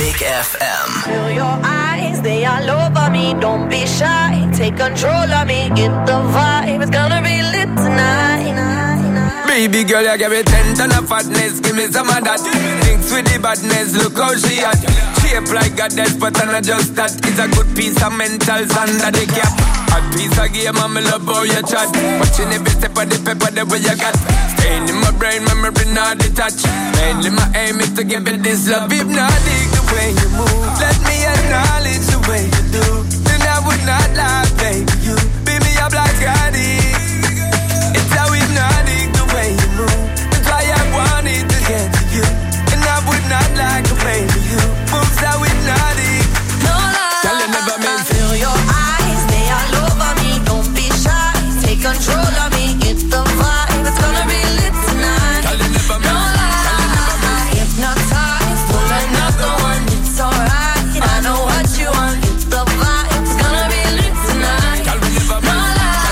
Big FM. Feel your eyes, they all over me. Don't be shy, take control of me. Get the vibe, it's gonna be lit tonight. Baby girl, you give me 10 ton of fatness. Give me some of that. Mix with the badness, look how she at. Shape like a death, but I'm not just that. It's a good piece of mentals under the cap. A piece of game, I'm love how you chat. Watching every step of the pepper, the way you got. Staying in my brain, memory not detached. Mainly my aim is to give it this love. If not, dig the way you move. Let me acknowledge the way you do. Then I would not lie, baby. You beat me up like I did. It's how hypnotic the way you move. That's why I wanted to get to you. And I would not like to play with you. Moves how hypnotic. No lie. Girl, you never meant. Feel your eyes, they all over me. Don't be shy, take control of me. Get the vibe, it's gonna be lit tonight. Girl, you never meant. No lie. Hypnotized, pull another one. It's alright. I know what you want. Get the vibe, it's gonna be lit tonight. Girl, you never meant.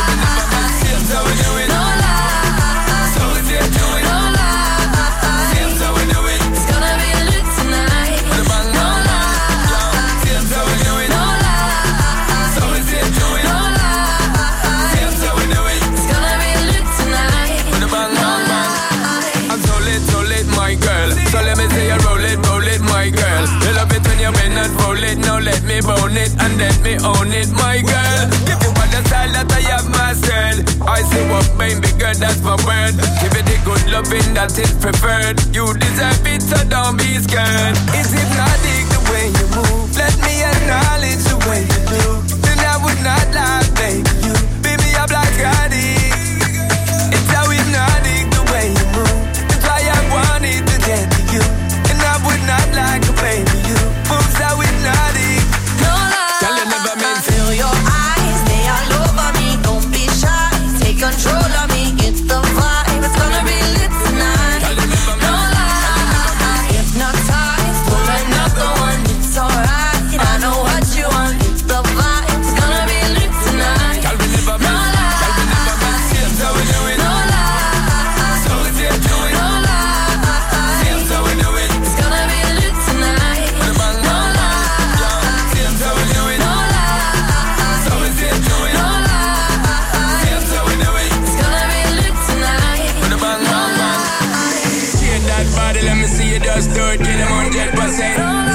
Now let me bone it and let me own it, my girl. Give you all the style that I have mastered. I say what, baby girl, that's my word. Give it the good loving that is preferred. You deserve it, so don't be scared. It's hypnotic the way you move. Let me acknowledge the way you do. Then I would not lie, baby. You beat me up like I did. It's how hypnotic the way you move. That's why I wanted to get to you. And I would not like to play with you. Moves how hypnotic. No lie. Girl, you never meant. Feel your eyes, they all over me. Don't be shy, take control of me. Get the vibe, it's gonna be lit tonight. Girl, you never meant. No lie. Hypnotized, pull another one. It's alright. I know what you want. Get the vibe, it's gonna be lit tonight. Girl, you never meant. No lie. Girl, you never meant. Here's how we do it. No lie. So let's get to it. No lie. Here's how we do it. It's gonna be lit tonight. With a bang, No lie. here's how we do it. No lie. So let's get to it. No lie. Here's how we do it. It's gonna be lit tonight. With a bang, bang, bang. Shake that body, let me see you just do it. Get them 100%.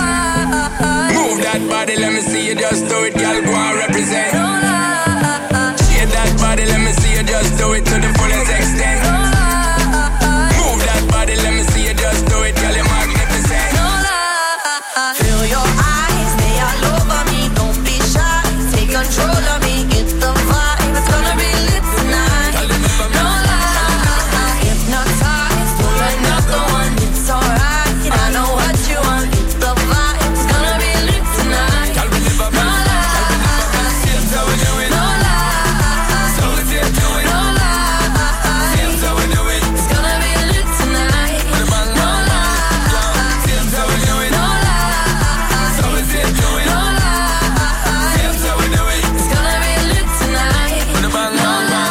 Move that body, let me see you just do it. Girl, go and represent. Shake that body, let me see you just do it to the fullest extent. Move that body, let me see you just do it. Girl, you're magnificent. Feel your eyes, they all over me. Don't be shy, take control of me. Get the vibe, it's gonna be lit tonight. Girl, you never No meant. lie. Hypnotized, pull another one. It's alright. I know what you want. Get the vibe, it's gonna be lit tonight. Girl, you never No meant. lie. Here's how we do it. No lie. So let's get to it. No lie. Here's how we do it. It's gonna be lit tonight. With a bang, No bang, lie. here's how we do it. No lie. So let's get to it. No lie. Here's how we do it. It's gonna be lit tonight. With a bang, bang, bang.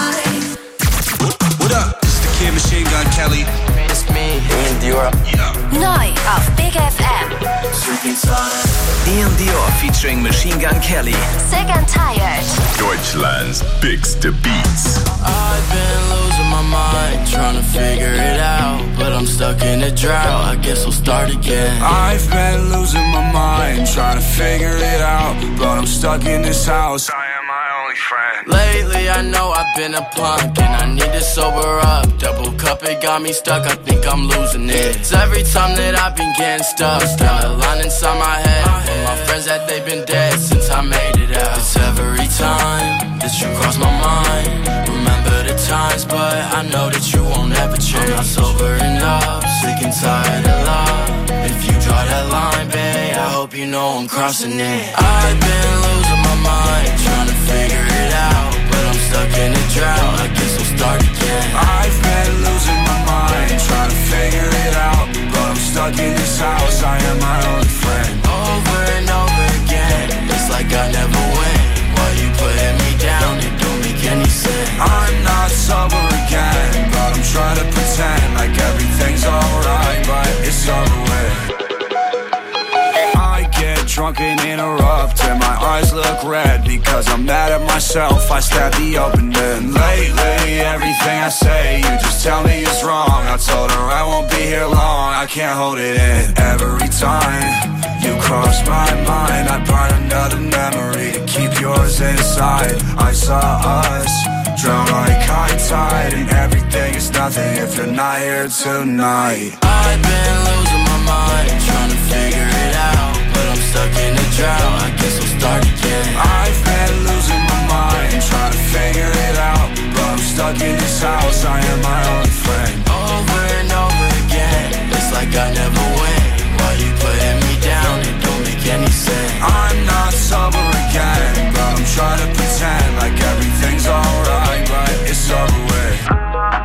What up? It's the Kid Machine Gun Kelly. It's me, Ian Dior. Neu auf Big FM. Ian Dior featuring Machine Gun Kelly. Sick and Tired. Deutschland's biggste Beats. I've been losing my mind, trying to figure it out, but I'm stuck in a drought, I guess I'll start again. I've been losing my mind, trying to figure it out, but I'm stuck in this house. I am my only friend. Lately I know I've been a punk and I need to sober up. Double cup, it got me stuck, I think I'm losing it. It's every time that I've been getting stuck, got a line inside my head, and my friends that they've been dead since I made it out. It's every time that you cross my mind, remember the times, but I know that you won't ever change. I'm not sobering up, sick and tired of love. If you draw that line, babe, I hope you know I'm crossing it. I've been losing my mind, trying to figure it out, but I'm stuck in a drought, I guess I'll start again. I've been losing my mind, trying to figure it out, but I'm stuck in this house. I am my only friend. Over and over again, it's like I never win. Why you putting me down? It don't make any sense. I'm not sober again, but I'm trying to pretend like everything's alright, but it's over with. drunk and interrupt, and my eyes look red because I'm mad at myself. I stab the opening. Lately, everything I say, you just tell me is wrong. I told her I won't be here long, I can't hold it in. Every time you cross my mind, I burn another memory to keep yours inside. I saw us drown like high tide, and everything is nothing if you're not here tonight. I've been losing my mind, trying to figure it out, but I'm stuck in a drought, I guess I'll start again. I've been losing my mind, trying to figure it out, but I'm stuck in this house, I am my only friend. Over and over again, it's like I never win. Why you putting me down, it don't make any sense. I'm not sober again, but I'm trying to pretend like everything's alright, but it's over with.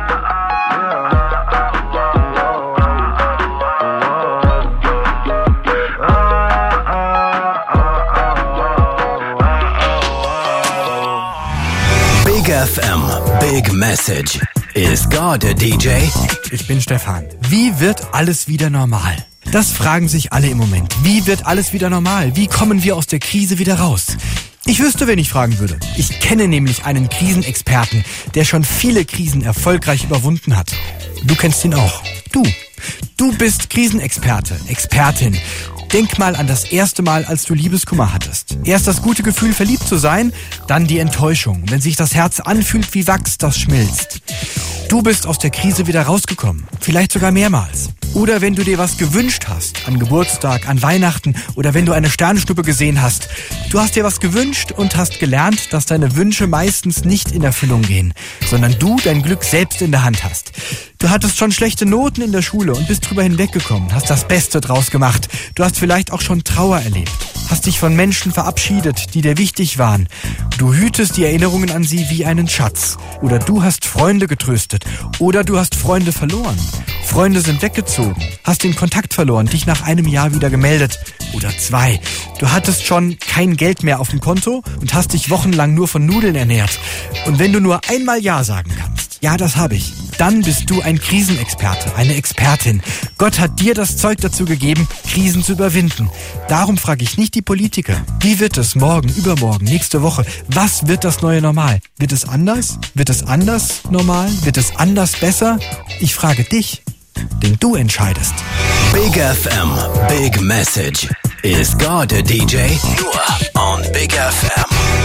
Big FM, Big Message. Ist God a DJ? Ich bin Stefan. Wie wird alles wieder normal? Das fragen sich alle im Moment. Wie wird alles wieder normal? Wie kommen wir aus der Krise wieder raus? Ich wüsste, wen ich fragen würde. Ich kenne nämlich einen Krisenexperten, der schon viele Krisen erfolgreich überwunden hat. Du kennst ihn auch. Du bist Krisenexperte, Expertin. Denk mal an das erste Mal, als du Liebeskummer hattest. Erst das gute Gefühl, verliebt zu sein, dann die Enttäuschung. Wenn sich das Herz anfühlt wie Wachs, das schmilzt. Du bist aus der Krise wieder rausgekommen. Vielleicht sogar mehrmals. Oder wenn du dir was gewünscht hast, an Geburtstag, an Weihnachten oder wenn du eine Sternschnuppe gesehen hast. Du hast dir was gewünscht und hast gelernt, dass deine Wünsche meistens nicht in Erfüllung gehen, sondern du dein Glück selbst in der Hand hast. Du hattest schon schlechte Noten in der Schule und bist drüber hinweggekommen, hast das Beste draus gemacht. Du hast vielleicht auch schon Trauer erlebt, hast dich von Menschen verabschiedet, die dir wichtig waren. Du hütest die Erinnerungen an sie wie einen Schatz. Oder du hast Freunde getröstet. Oder du hast Freunde verloren. Freunde sind weggezogen, hast den Kontakt verloren, dich nach einem Jahr wieder gemeldet. Oder 2. Du hattest schon kein Geld mehr auf dem Konto und hast dich wochenlang nur von Nudeln ernährt. Und wenn du nur einmal Ja sagen kannst, ja, das habe ich, dann bist du ein Krisenexperte, eine Expertin. Gott hat dir das Zeug dazu gegeben, Krisen zu überwinden. Darum frage ich nicht die Politiker. Wie wird es morgen, übermorgen, nächste Woche? Was wird das neue Normal? Wird es anders? Wird es anders normal? Wird es anders besser? Ich frage dich, denn du entscheidest. Big FM, Big Message. Ist God a DJ? Nur on Big FM.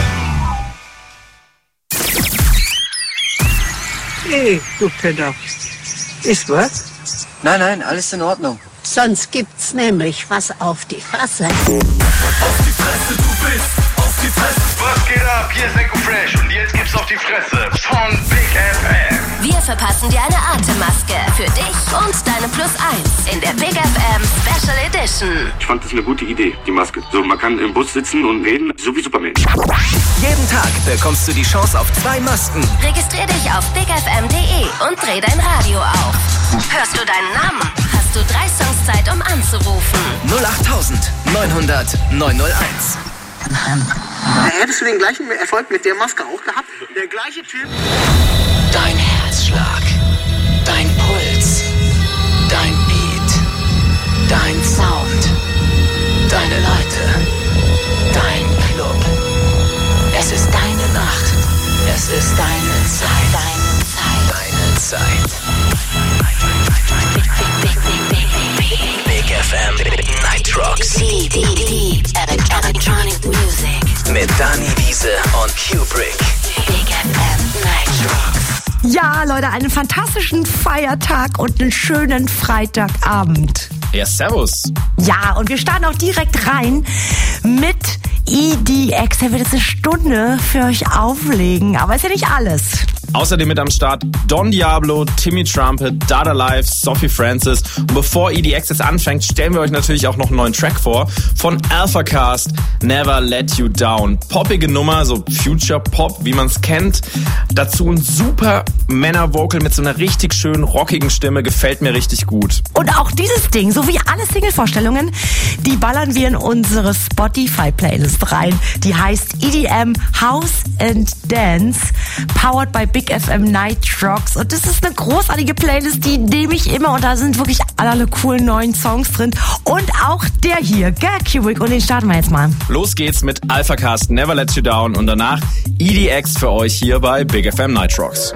Hey, du Penner. Ist was? Nein, alles in Ordnung. Sonst gibt's nämlich was auf die Fresse. Auf die Fresse, du bist auf die Fresse. Was geht ab? Hier ist Echo Fresh und jetzt gibt's auf die Fresse von Big FM. Wir verpassen dir eine Atemmaske für dich und deine Plus 1 in der Big FM Special Edition. Ich fand das eine gute Idee, die Maske. So, man kann im Bus sitzen und reden, so wie Superman. Jeden Tag bekommst du die Chance auf 2 Masken. Registrier dich auf bigfm.de und dreh dein Radio auf. Hörst du deinen Namen? Hast du 3 Songs Zeit, um anzurufen. 08000 900 901. Hättest du den gleichen Erfolg mit der Maske auch gehabt? Der gleiche Typ? Dein Herzschlag, dein Puls, dein Beat, dein Sound, deine Leute, dein Club. Es ist deine Nacht, es ist deine Zeit, deine Zeit. Big FM Night Rocks. Deep Electronic Music. Mit Dani Wiese und Kubrick. Big FM Night Rocks. Ja, Leute, einen fantastischen Feiertag und einen schönen Freitagabend. Ja, servus. Ja, und wir starten auch direkt rein mit EDX. Er wird jetzt eine Stunde für euch auflegen, aber ist ja nicht alles. Außerdem mit am Start Don Diablo, Timmy Trumpet, Dada Life, Sophie Francis. Und bevor EDX jetzt anfängt, stellen wir euch natürlich auch noch einen neuen Track vor von Alpha Cast, Never Let You Down. Poppige Nummer, so Future Pop, wie man es kennt. Dazu ein super Männer-Vocal mit so einer richtig schönen, rockigen Stimme. Gefällt mir richtig gut. Und auch dieses Ding, so wie alle Single-Vorstellungen, die ballern wir in unsere Spotify-Playlist rein. Die heißt EDM House and Dance, powered by Big Big FM Night Rocks. Und das ist eine großartige Playlist, die nehme ich immer. Und da sind wirklich alle coolen neuen Songs drin. Und auch der hier, Gag Cubic. Und den starten wir jetzt mal. Los geht's mit Alphacast, Never Let You Down. Und danach EDX für euch hier bei Big FM Night Rocks.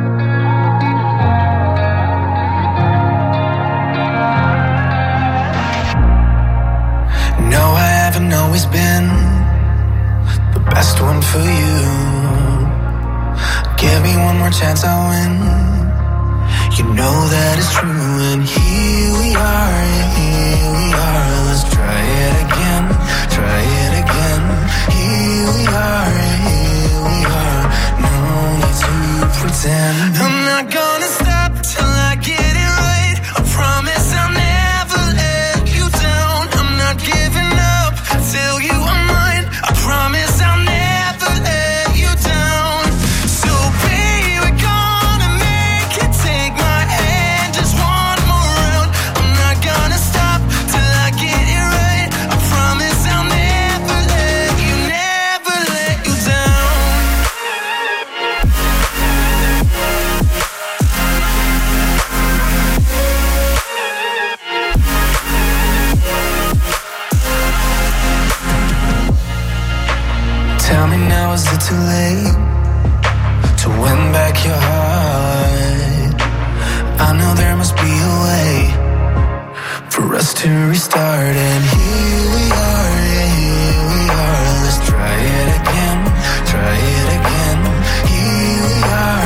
No, I haven't always been the best one for you. Give me one more chance, I'll win. You know that it's true. And here we are, let's try it again, try it again. Here we are, no need to pretend. I'm not gonna stop till I get it right. I promise I'll never let you down. I'm not giving up till you are mine. I promise I'll never let you down. So baby, we're gonna make it. Take my hand, just one more round. I'm not gonna stop till I get it right. I promise I'll never let you down. Tell me now, is it too late to win back your heart? I know there must be a way for us to restart. And here we are, let's try it again, try it again. Here we are,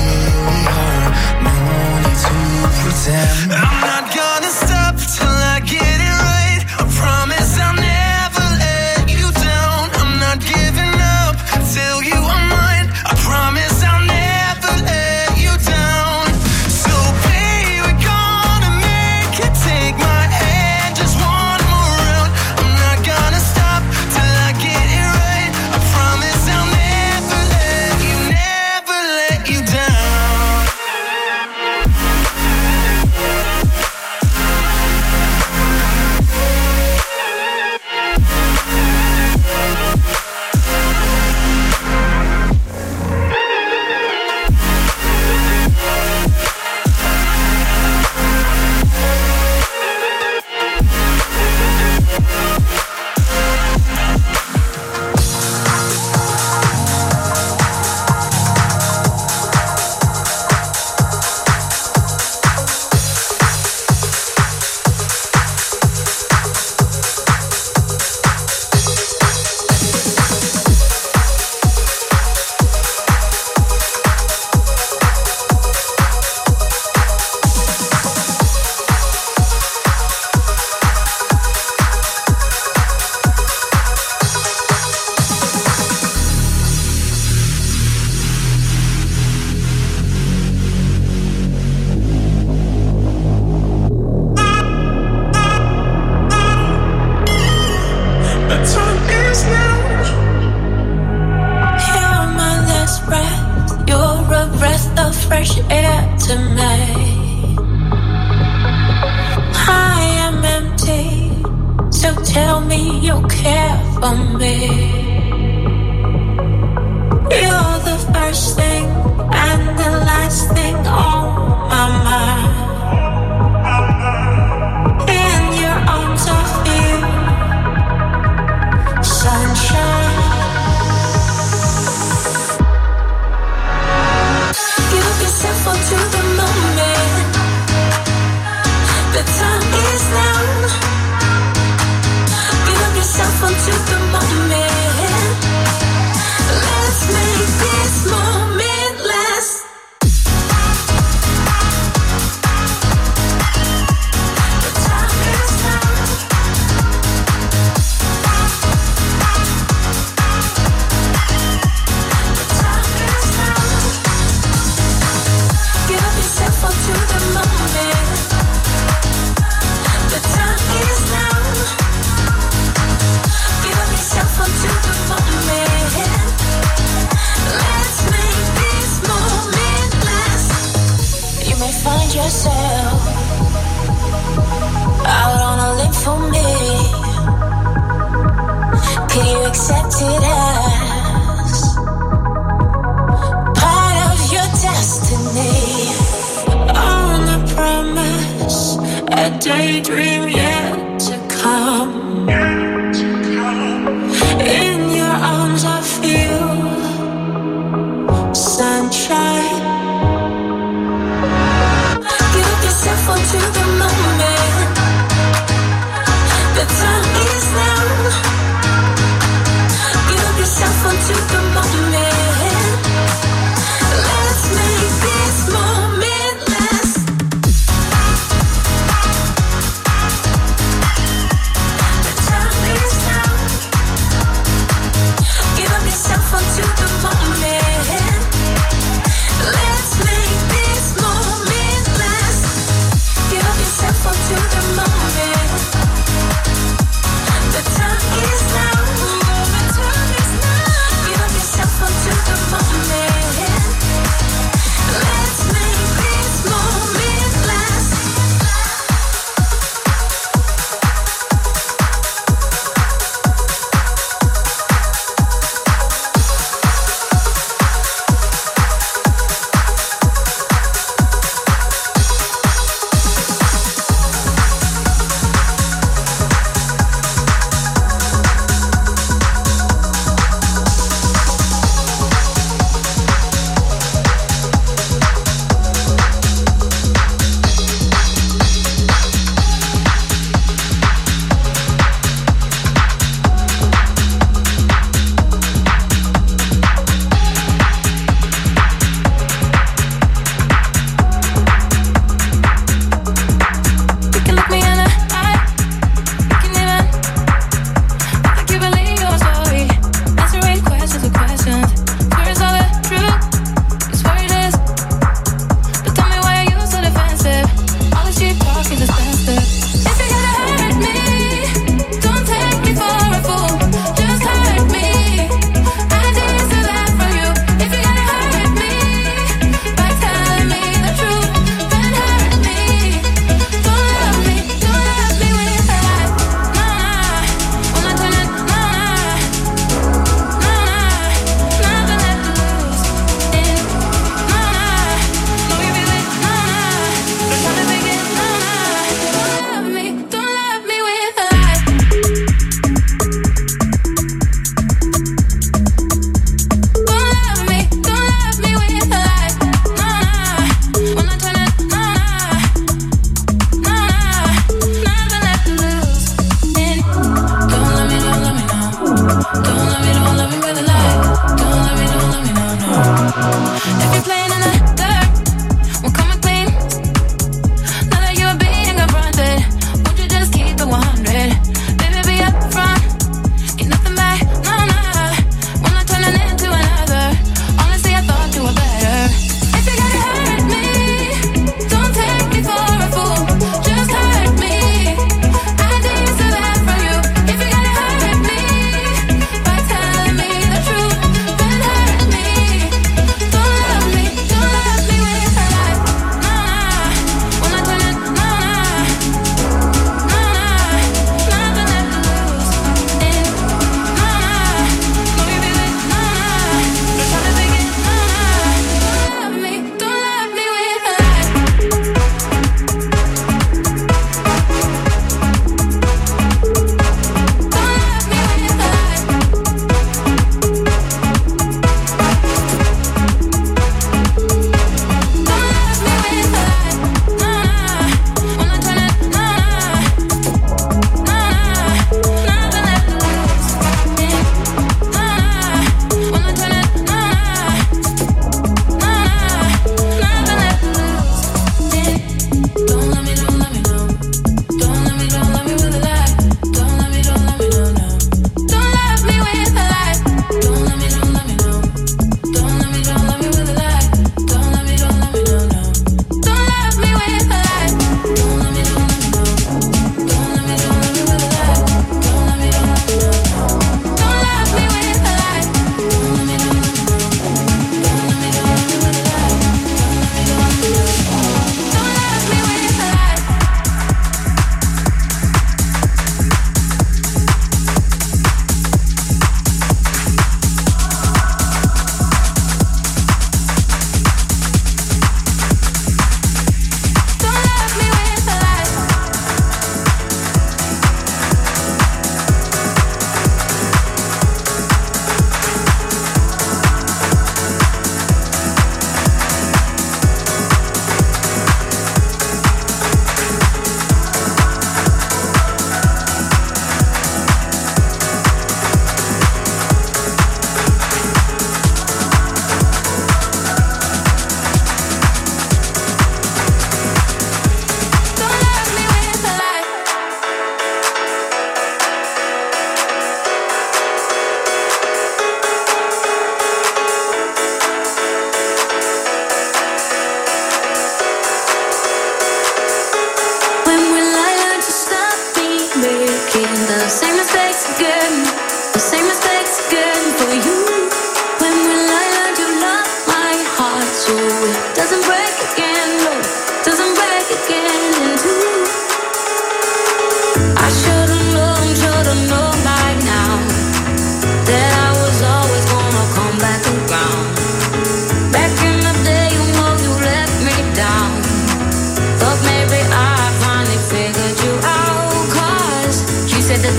no need to pretend. I'm not gonna stop till I get it right. I promise I'll never let you down. I'm not giving up till you are mine. I promise I'll never let you down. So baby, we're gonna make it. Take my hand, just one more round. I'm not gonna stop till I get it right. I promise I'll never let you down. accept it as part of your daydream yet to come. In your arms I feel sunshine. Give yourself onto the moment. The time is now. Give yourself onto the moment. Let's make this moment last.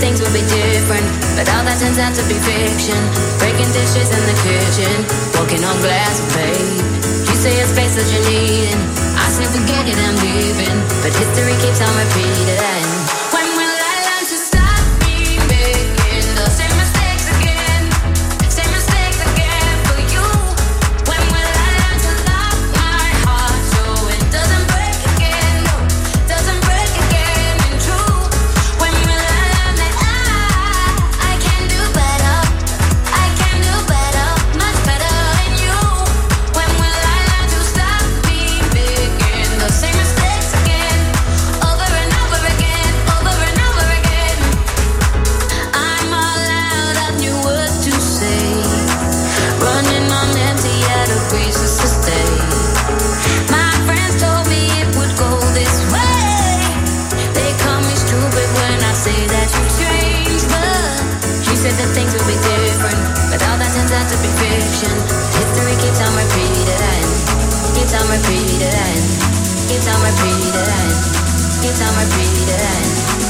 things would be different, but all that turns out to be fiction. Breaking dishes in the kitchen, walking on glass, babe. You say it's space that you're needing, I say forget it, I'm leaving, but history keeps on repeating. When will I learn to stop me making the same mistakes again? Same mistakes again for you. When will I learn to lock my heart so it doesn't break again? No, doesn't break again and true. When will I learn that I can do better? I can do better, much better than you. When will I learn to stop me making the same mistakes again? Over and over again, over and over again. I'm all out of new words to say, running on empty at a crisis to stay. My friends told me it would go this way. They call me stupid when I say that you've changed, but you said that things will be different, but all that turns out to be fiction. History keeps on repeating, keeps on repeating, keeps on repeating, keeps on repeating.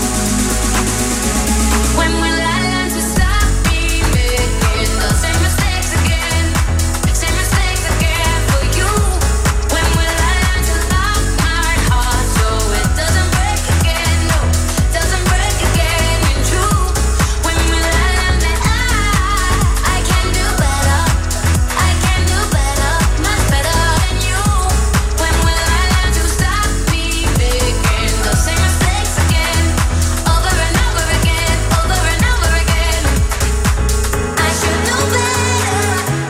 When will I learn to stop me making the same mistakes again? Same mistakes again for you. When will I learn to lock my heart so it doesn't break again? No, doesn't break again and true. When will I learn that I can do better? I can do better, much better than you. When will I learn to stop me making the same mistakes again? Over and over again, over and over again. I should know better.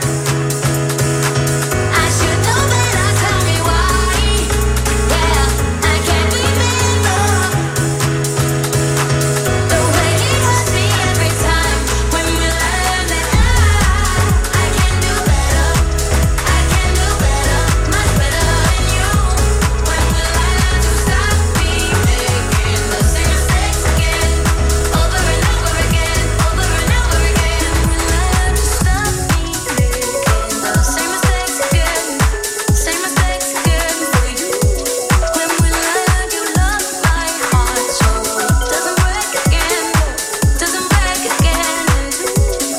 I should know better, tell me why. Yeah, I can't remember the way it hurts me every time. When will I learn that I can do better? I can do better, much better than you. When will I learn to stop me making the same mistakes again? Over and over again, over and over again. When will I learn to stop me making the same mistakes again? Same mistakes again for you. When will I learn to love my heart so it doesn't break again? Doesn't break again and true.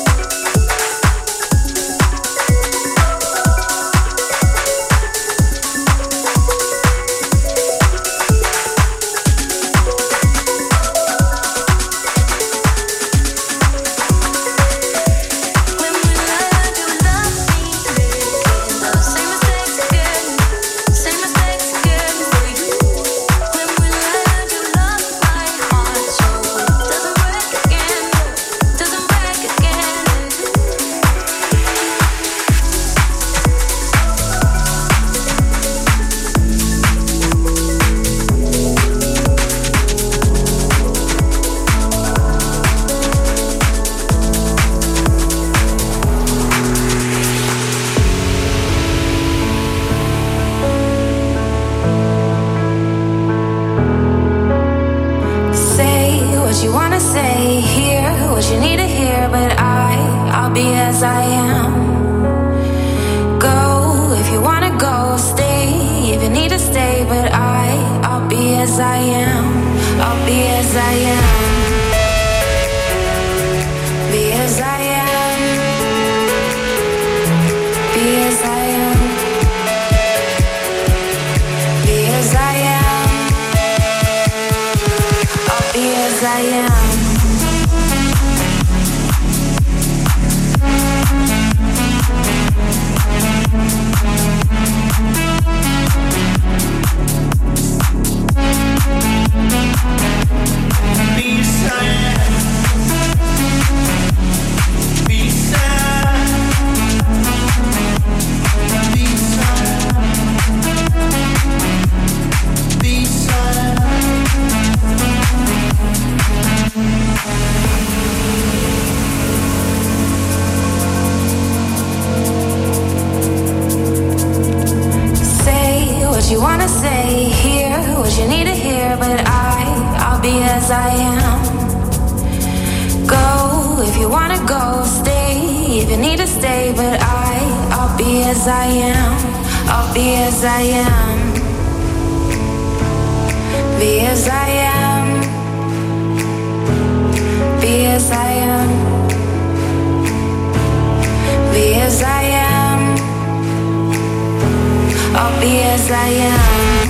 When will I learn to love me making the same mistakes again? Same mistakes again for you. When will I learn to love my heart so it doesn't break again? Doesn't break again and true. Say what you wanna say, hear what you need to hear, but I'll be as I am. Go if you wanna go, stay if you need to stay, but I'll be as I am. I'll be as I am. Be as I am. Be as I am. Be as I am. I'll be as I am. Be sad. Be sad. Be sad. Be sad. Say what you wanna say, hear what you need to hear, but I'll be as I am. Go if you wanna go, stay if you need to stay, but I'll be as I am. I'll be as I am. Be as I am. Be I am. Be as I am. I'll be as I am.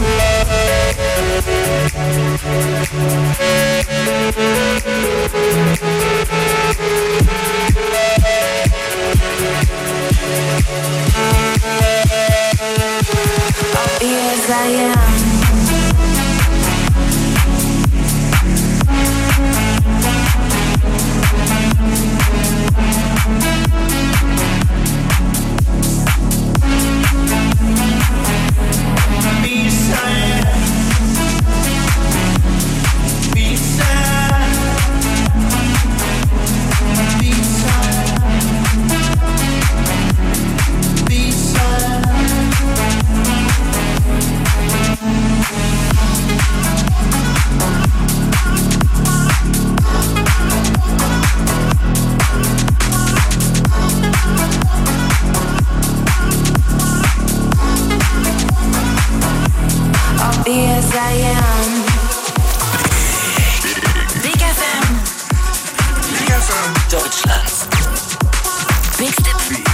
I'll be as I am. Be as I am. Big FM. Deutschlands Big Step.